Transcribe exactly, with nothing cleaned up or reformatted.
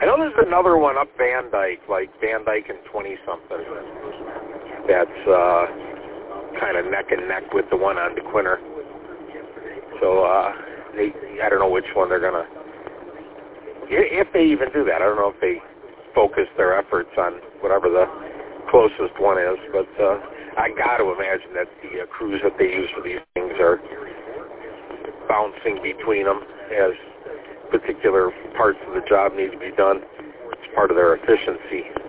I know there's another one up Van Dyke, like Van Dyke and twenty-something. That's uh, kind of neck and neck with the one on DeQuinter. So uh, they, I don't know which one they're going to, if they even do that. I don't know if they focus their efforts on whatever the closest one is, but uh, I got to imagine that the uh, crews that they use for these things are bouncing between them as particular parts of the job need to be done. It's part of their efficiency.